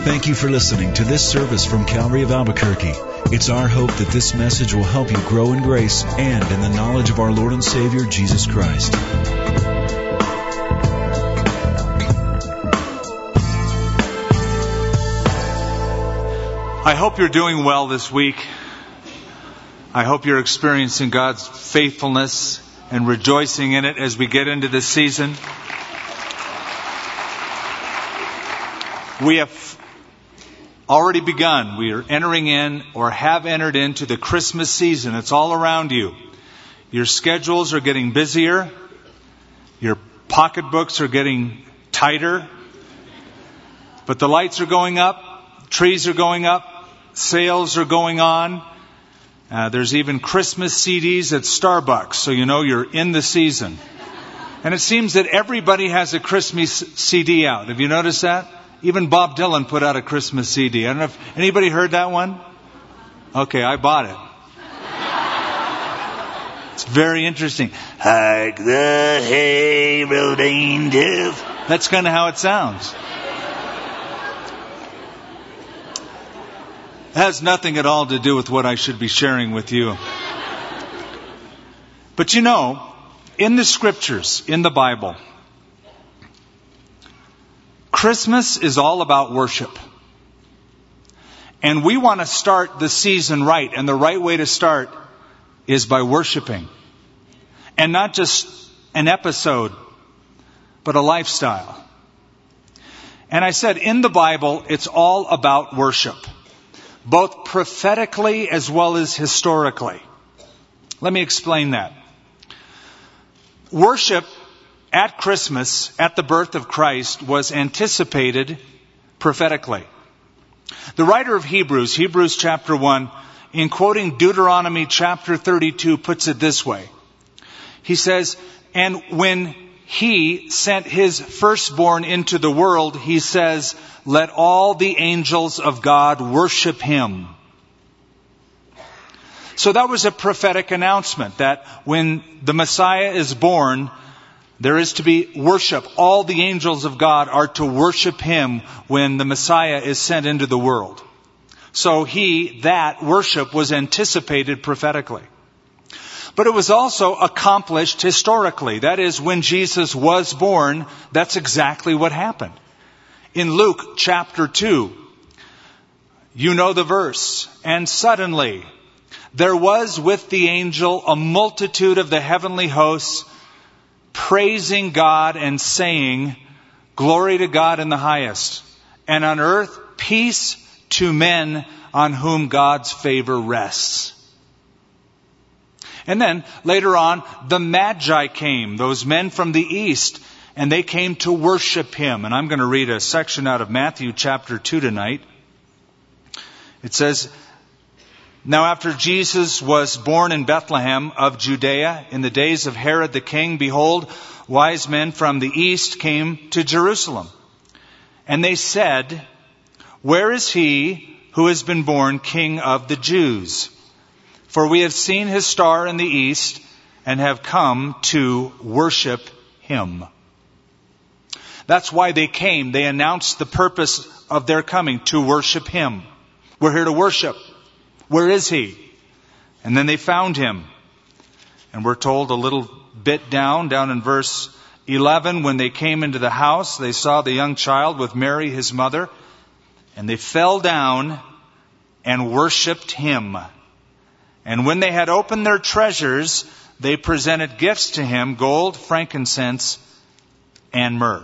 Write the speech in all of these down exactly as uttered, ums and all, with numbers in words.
Thank you for listening to this service from Calvary of Albuquerque. It's our hope that this message will help you grow in grace and in the knowledge of our Lord and Savior, Jesus Christ. I hope you're doing well this week. I hope you're experiencing God's faithfulness and rejoicing in it as we get into this season. We have already begun. We are entering in or have entered into the Christmas season. It's all around you. Your schedules are getting busier. Your pocketbooks are getting tighter. But the lights are going up. Trees are going up. Sales are going on. Uh, there's even Christmas C Ds at Starbucks, so you know you're in the season. And it seems that everybody has a Christmas C D out. Have you noticed that? Even Bob Dylan put out a Christmas C D. I don't know if anybody heard that one? Okay, I bought it. It's very interesting. Hark the herald angels. That's kind of how it sounds. It has nothing at all to do with what I should be sharing with you. But you know, in the scriptures, in the Bible, Christmas is all about worship. And we want to start the season right. And the right way to start is by worshiping. And not just an episode, but a lifestyle. And I said, in the Bible, it's all about worship. Both prophetically as well as historically. Let me explain that. Worship at Christmas, at the birth of Christ, was anticipated prophetically. The writer of Hebrews, Hebrews chapter one, in quoting Deuteronomy chapter thirty-two, puts it this way. He says, and when he sent his firstborn into the world, he says, let all the angels of God worship him. So that was a prophetic announcement that when the Messiah is born, there is to be worship. All the angels of God are to worship him when the Messiah is sent into the world. So he, that worship was anticipated prophetically. But it was also accomplished historically. That is, when Jesus was born, that's exactly what happened. In Luke chapter two, you know the verse. And suddenly there was with the angel a multitude of the heavenly hosts praising God and saying, glory to God in the highest, and on earth peace to men on whom God's favor rests. And then later on, the Magi came, those men from the east, and they came to worship him. And I'm going to read a section out of Matthew chapter two tonight. It says, now after Jesus was born in Bethlehem of Judea, in the days of Herod the king, behold, wise men from the east came to Jerusalem. And they said, where is he who has been born King of the Jews? For we have seen his star in the east and have come to worship him. That's why they came. They announced the purpose of their coming, to worship him. We're here to worship. Where is he? And then they found him. And we're told a little bit down, down in verse eleven, when they came into the house, they saw the young child with Mary, his mother, and they fell down and worshipped him. And when they had opened their treasures, they presented gifts to him, gold, frankincense, and myrrh.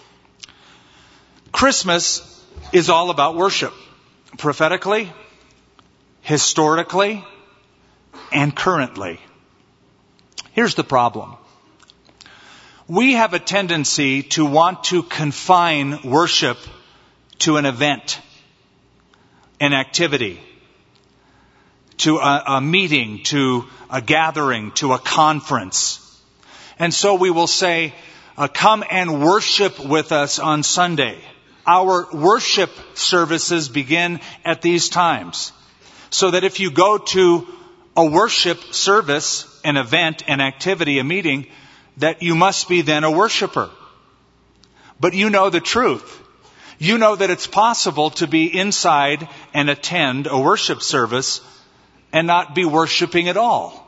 Christmas is all about worship. Prophetically, historically, and currently. Here's the problem. We have a tendency to want to confine worship to an event, an activity, to a, a meeting, to a gathering, to a conference. And so we will say, uh, come and worship with us on Sunday. Our worship services begin at these times. So that if you go to a worship service, an event, an activity, a meeting, that you must be then a worshiper. But you know the truth. You know that it's possible to be inside and attend a worship service and not be worshiping at all.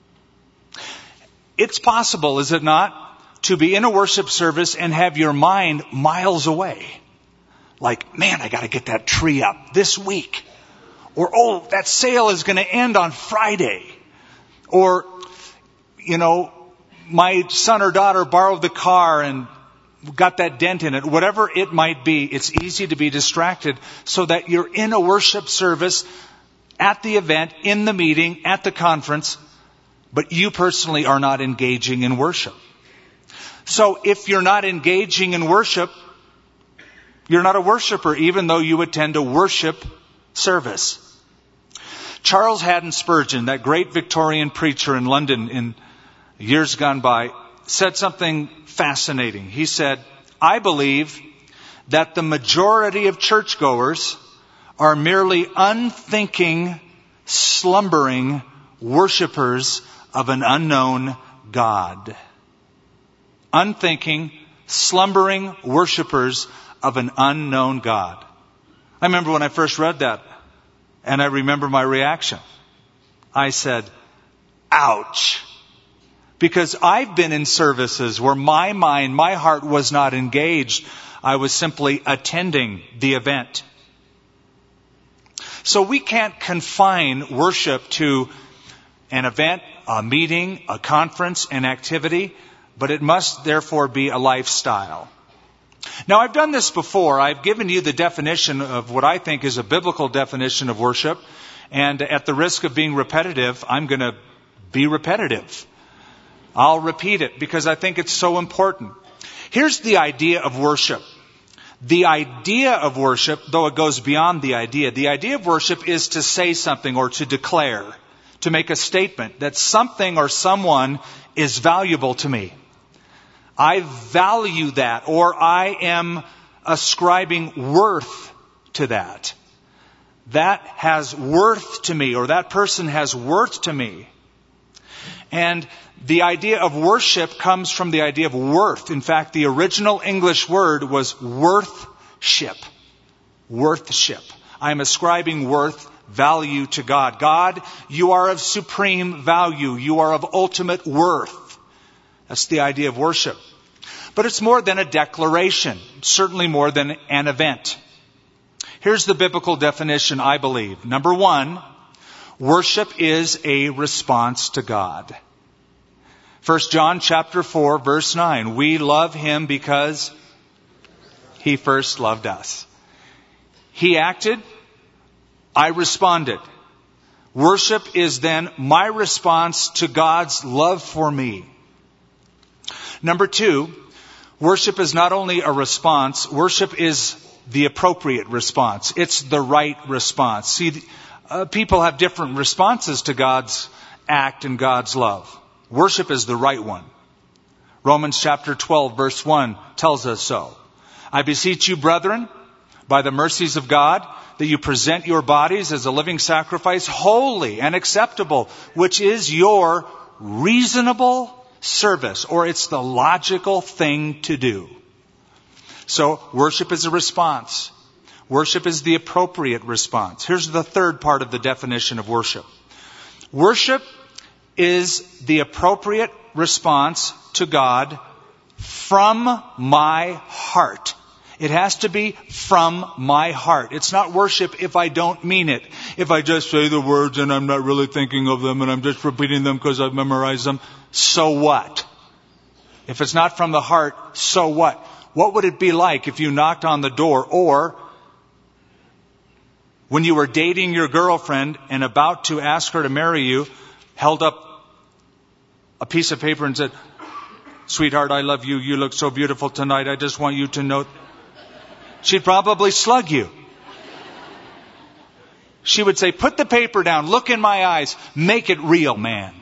It's possible, is it not, to be in a worship service and have your mind miles away. Like, man, I got to get that tree up this week. Or, oh, that sale is going to end on Friday. Or, you know, my son or daughter borrowed the car and got that dent in it. Whatever it might be, it's easy to be distracted so that you're in a worship service, at the event, in the meeting, at the conference, but you personally are not engaging in worship. So if you're not engaging in worship, you're not a worshiper, even though you attend a worship service. Charles Haddon Spurgeon, that great Victorian preacher in London in years gone by, said something fascinating. He said, I believe that the majority of churchgoers are merely unthinking, slumbering worshipers of an unknown God. Unthinking, slumbering worshipers of an unknown God. I remember when I first read that, and I remember my reaction. I said, ouch. Because I've been in services where my mind, my heart was not engaged. I was simply attending the event. So we can't confine worship to an event, a meeting, a conference, an activity, but it must therefore be a lifestyle. Now, I've done this before. I've given you the definition of what I think is a biblical definition of worship. And at the risk of being repetitive, I'm going to be repetitive. I'll repeat it because I think it's so important. Here's the idea of worship. The idea of worship, though it goes beyond the idea, the idea of worship is to say something or to declare, to make a statement that something or someone is valuable to me. I value that, or I am ascribing worth to that. That has worth to me, or that person has worth to me. And the idea of worship comes from the idea of worth. In fact, the original English word was worthship. Worthship. I am ascribing worth, value to God. God, you are of supreme value. You are of ultimate worth. That's the idea of worship. But it's more than a declaration, certainly more than an event. Here's the biblical definition, I believe. Number one, worship is a response to God. First John chapter four, verse nine. We love him because he first loved us. He acted, I responded. Worship is then my response to God's love for me. Number two, worship is not only a response, worship is the appropriate response. It's the right response. See, uh, people have different responses to God's act and God's love. Worship is the right one. Romans chapter twelve, verse one tells us so. I beseech you, brethren, by the mercies of God, that you present your bodies as a living sacrifice, holy and acceptable, which is your reasonable service, or it's the logical thing to do. So worship is a response. Worship is the appropriate response. Here's the third part of the definition of worship. Worship is the appropriate response to God from my heart. It has to be from my heart. It's not worship if I don't mean it. If I just say the words and I'm not really thinking of them and I'm just repeating them because I've memorized them, so what? If it's not from the heart, so what? What would it be like if you knocked on the door, or when you were dating your girlfriend and about to ask her to marry you, held up a piece of paper and said, sweetheart, I love you. You look so beautiful tonight. I just want you to know. She'd probably slug you. She would say, put the paper down. Look in my eyes. Make it real, man.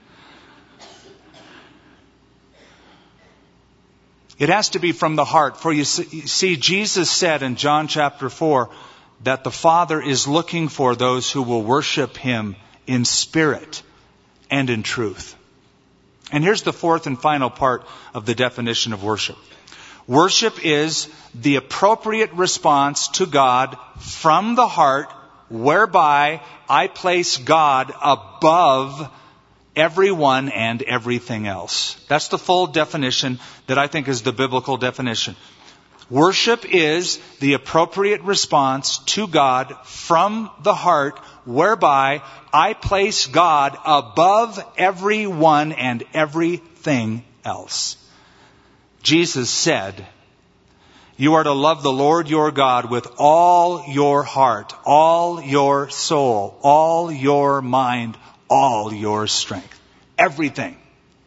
It has to be from the heart. For you see, Jesus said in John chapter four that the Father is looking for those who will worship him in spirit and in truth. And here's the fourth and final part of the definition of worship. Worship is the appropriate response to God from the heart, whereby I place God above everyone and everything else. That's the full definition that I think is the biblical definition. Worship is the appropriate response to God from the heart, whereby I place God above everyone and everything else. Jesus said, you are to love the Lord your God with all your heart, all your soul, all your mind, all your strength. Everything.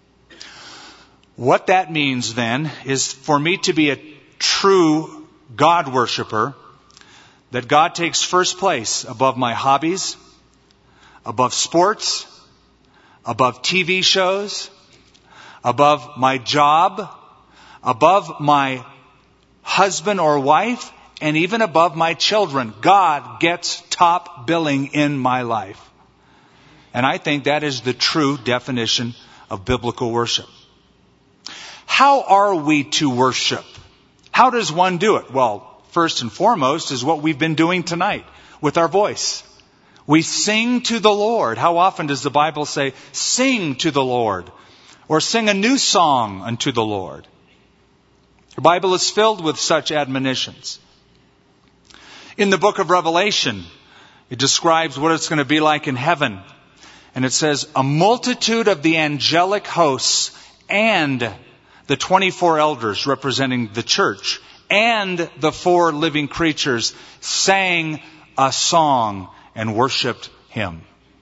What that means then is for me to be a true God worshiper, that God takes first place above my hobbies, above sports, above T V shows, above my job, above my husband or wife, and even above my children. God gets top billing in my life. And I think that is the true definition of biblical worship. How are we to worship? How does one do it? Well, first and foremost is what we've been doing tonight with our voice. We sing to the Lord. How often does the Bible say, sing to the Lord? Or sing a new song unto the Lord? The Bible is filled with such admonitions. In the book of Revelation, it describes what it's going to be like in heaven. And it says, a multitude of the angelic hosts and the twenty-four elders representing the church and the four living creatures sang a song and worshiped Him.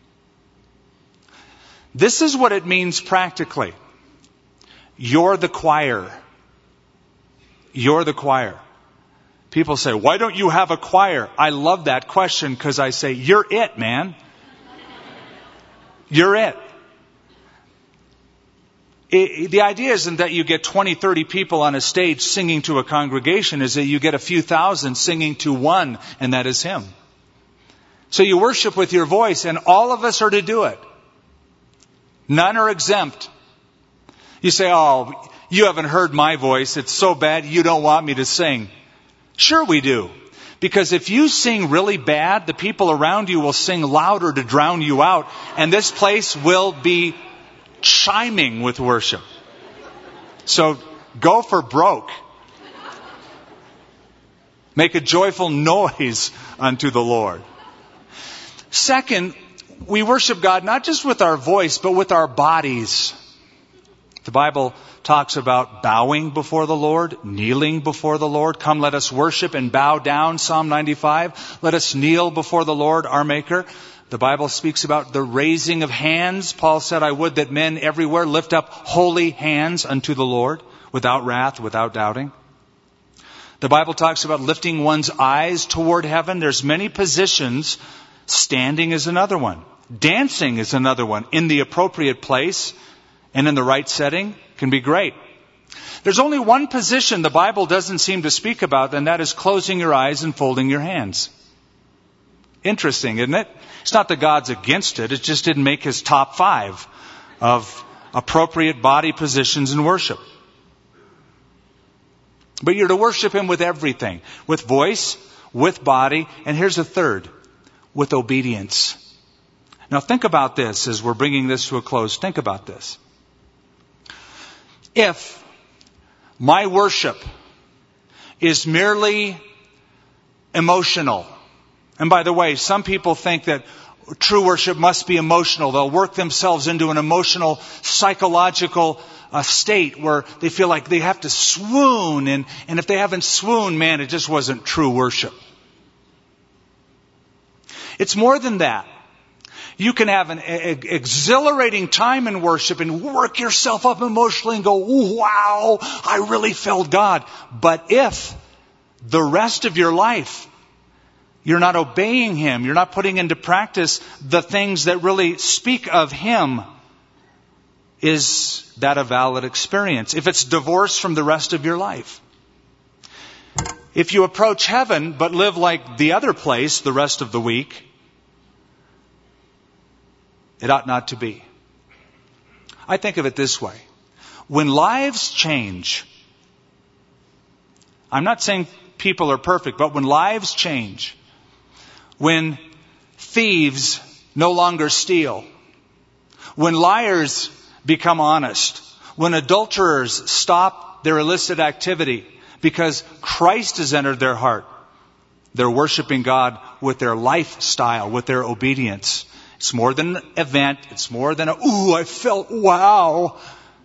This is what it means practically. You're the choir. You're the choir. People say, why don't you have a choir? I love that question because I say, you're it, man. You're it. It, the idea isn't that you get twenty, thirty people on a stage singing to a congregation, is that you get a few thousand singing to one, and that is Him. So you worship with your voice, and all of us are to do it. None are exempt. You say, oh, you haven't heard my voice. It's so bad you don't want me to sing. Sure we do. Because if you sing really bad, the people around you will sing louder to drown you out, and this place will be chiming with worship. So go for broke. Make a joyful noise unto the Lord. Second, we worship God not just with our voice, but with our bodies. The Bible talks about bowing before the Lord, kneeling before the Lord. Come, let us worship and bow down, Psalm ninety-five. Let us kneel before the Lord, our Maker. The Bible speaks about the raising of hands. Paul said, I would that men everywhere lift up holy hands unto the Lord, without wrath, without doubting. The Bible talks about lifting one's eyes toward heaven. There's many positions. Standing is another one. Dancing is another one. In the appropriate place and in the right setting can be great. There's only one position the Bible doesn't seem to speak about, and that is closing your eyes and folding your hands. Interesting, isn't it? It's not that God's against it. It just didn't make His top five of appropriate body positions in worship. But you're to worship Him with everything. With voice, with body, and here's a third, with obedience. Now think about this as we're bringing this to a close. Think about this. If my worship is merely emotional, and by the way, some people think that true worship must be emotional. They'll work themselves into an emotional, psychological uh, state where they feel like they have to swoon. And, and if they haven't swooned, man, it just wasn't true worship. It's more than that. You can have an exhilarating time in worship and work yourself up emotionally and go, wow, I really felt God. But if the rest of your life you're not obeying Him, you're not putting into practice the things that really speak of Him, is that a valid experience? If it's divorced from the rest of your life. If you approach heaven but live like the other place the rest of the week, it ought not to be. I think of it this way. When lives change, I'm not saying people are perfect, but when lives change, when thieves no longer steal, when liars become honest, when adulterers stop their illicit activity because Christ has entered their heart, they're worshiping God with their lifestyle, with their obedience. It's more than an event. It's more than a, ooh, I felt wow.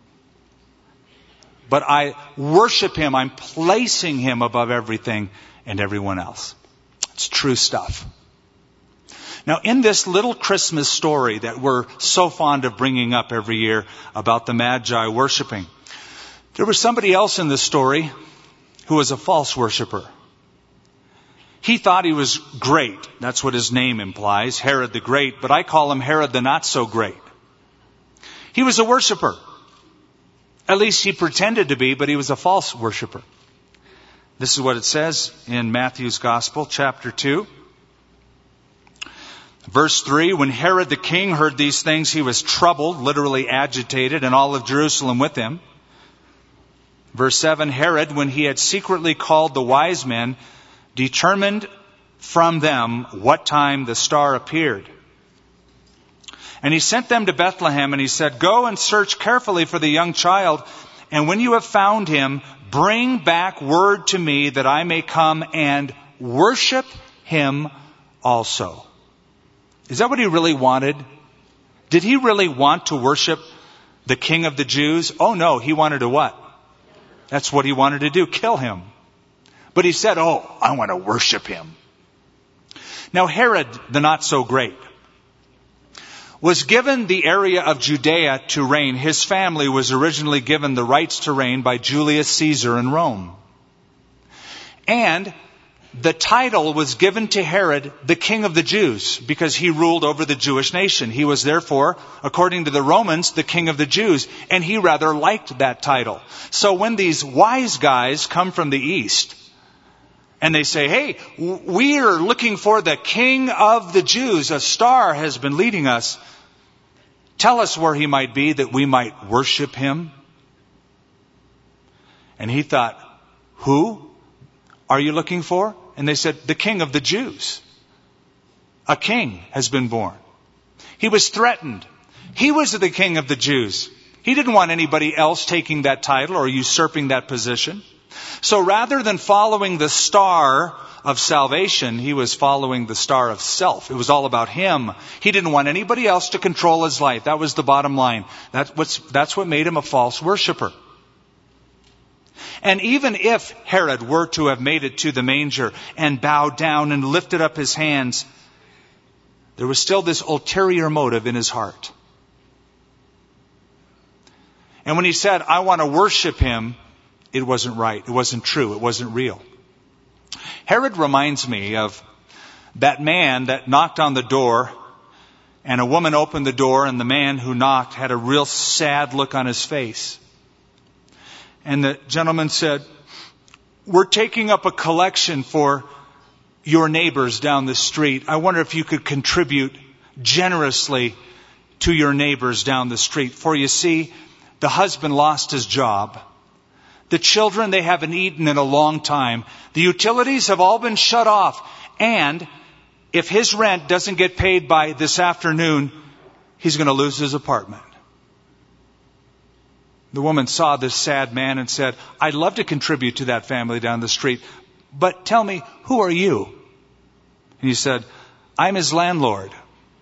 But I worship Him. I'm placing Him above everything and everyone else. It's true stuff. Now, in this little Christmas story that we're so fond of bringing up every year about the Magi worshiping, there was somebody else in the story who was a false worshiper. He thought he was great. That's what his name implies, Herod the Great, but I call him Herod the Not So Great. He was a worshiper. At least he pretended to be, but he was a false worshiper. This is what it says in Matthew's Gospel, chapter two. Verse three, when Herod the king heard these things, he was troubled, literally agitated, and all of Jerusalem with him. Verse seven, Herod, when he had secretly called the wise men, determined from them what time the star appeared. And he sent them to Bethlehem, and he said, go and search carefully for the young child, and when you have found him, bring back word to me that I may come and worship him also. Is that what he really wanted? Did he really want to worship the King of the Jews? Oh no, he wanted to what? That's what he wanted to do, kill him. But he said, oh, I want to worship him. Now Herod, the not so great, was given the area of Judea to reign. His family was originally given the rights to reign by Julius Caesar in Rome. And the title was given to Herod, the King of the Jews, because he ruled over the Jewish nation. He was therefore, according to the Romans, the King of the Jews. And he rather liked that title. So when these wise guys come from the east, and they say, hey, we are looking for the King of the Jews. A star has been leading us. Tell us where he might be that we might worship him. And he thought, who are you looking for? And they said, the King of the Jews. A king has been born. He was threatened. He was the King of the Jews. He didn't want anybody else taking that title or usurping that position. So rather than following the star of salvation, he was following the star of self. It was all about him. He didn't want anybody else to control his life. That was the bottom line. That's what's, that's what made him a false worshiper. And even if Herod were to have made it to the manger and bowed down and lifted up his hands, there was still this ulterior motive in his heart. And when he said, I want to worship him, it wasn't right. It wasn't true. It wasn't real. Herod reminds me of that man that knocked on the door, and a woman opened the door, and the man who knocked had a real sad look on his face. And the gentleman said, we're taking up a collection for your neighbors down the street. I wonder if you could contribute generously to your neighbors down the street. For you see, the husband lost his job. The children, they haven't eaten in a long time. The utilities have all been shut off. And if his rent doesn't get paid by this afternoon, he's going to lose his apartment. The woman saw this sad man and said, I'd love to contribute to that family down the street, but tell me, who are you? And he said, I'm his landlord.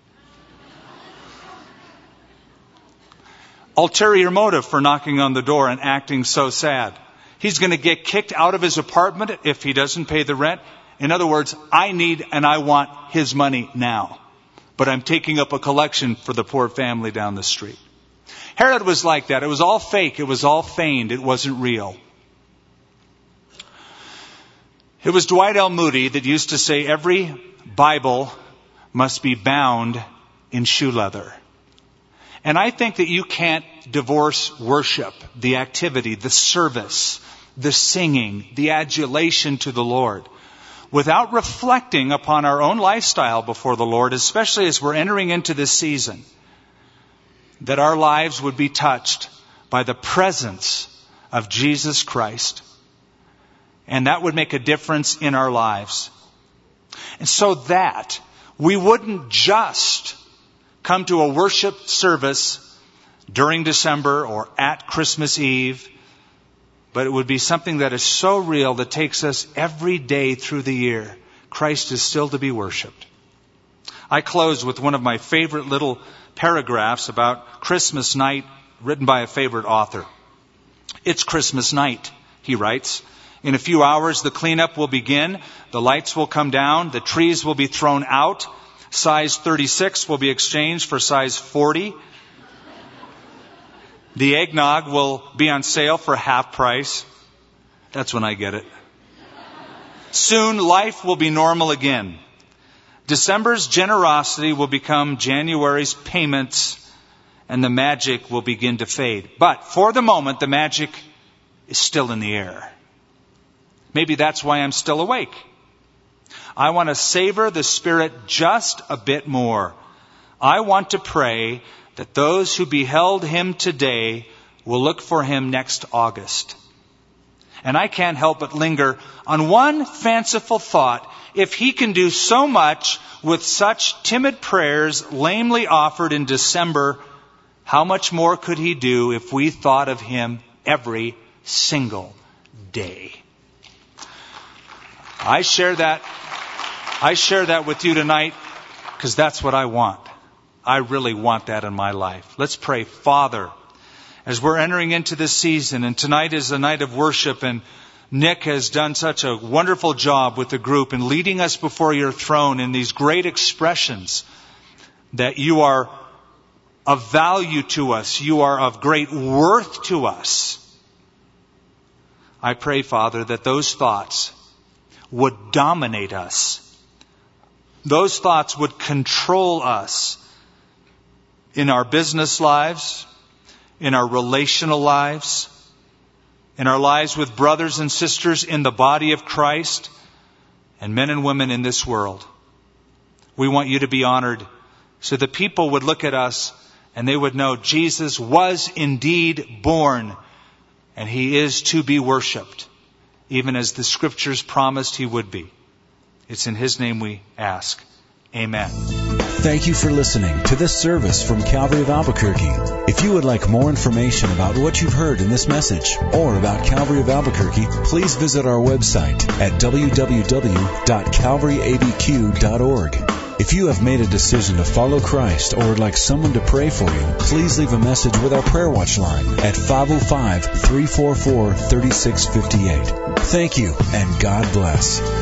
Ulterior motive for knocking on the door and acting so sad. He's going to get kicked out of his apartment if he doesn't pay the rent. In other words, I need and I want his money now. But I'm taking up a collection for the poor family down the street. Herod was like that. It was all fake. It was all feigned. It wasn't real. It was Dwight L. Moody that used to say every Bible must be bound in shoe leather. And I think that you can't divorce worship, the activity, the service, the singing, the adulation to the Lord, without reflecting upon our own lifestyle before the Lord, especially as we're entering into this season, that our lives would be touched by the presence of Jesus Christ. And that would make a difference in our lives. And so that we wouldn't just come to a worship service during December or at Christmas Eve, but it would be something that is so real that takes us every day through the year. Christ is still to be worshiped. I close with one of my favorite little paragraphs about Christmas night written by a favorite author. It's Christmas night, he writes. In a few hours, the cleanup will begin. The lights will come down. The trees will be thrown out. Size thirty-six will be exchanged for size forty. The eggnog will be on sale for half price. That's when I get it. Soon, life will be normal again. December's generosity will become January's payments, and the magic will begin to fade. But for the moment, the magic is still in the air. Maybe that's why I'm still awake. I want to savor the Spirit just a bit more. I want to pray that those who beheld Him today will look for Him next August. And I can't help but linger on one fanciful thought. If He can do so much with such timid prayers lamely offered in December, how much more could He do if we thought of Him every single day? I share that, I share that with you tonight because that's what I want. I really want that in my life. Let's pray. Father, as we're entering into this season, and tonight is a night of worship, and Nick has done such a wonderful job with the group in leading us before your throne in these great expressions that you are of value to us. You are of great worth to us. I pray, Father, that those thoughts would dominate us. Those thoughts would control us in our business lives, in our relational lives, in our lives with brothers and sisters in the body of Christ, and men and women in this world. We want you to be honored so the people would look at us and they would know Jesus was indeed born and He is to be worshiped, even as the Scriptures promised He would be. It's in His name we ask. Amen. Thank you for listening to this service from Calvary of Albuquerque. If you would like more information about what you've heard in this message or about Calvary of Albuquerque, please visit our website at w w w dot calvary a b q dot org. If you have made a decision to follow Christ or would like someone to pray for you, please leave a message with our Prayer Watch line at five oh five, three four four, three six five eight. Thank you, and God bless.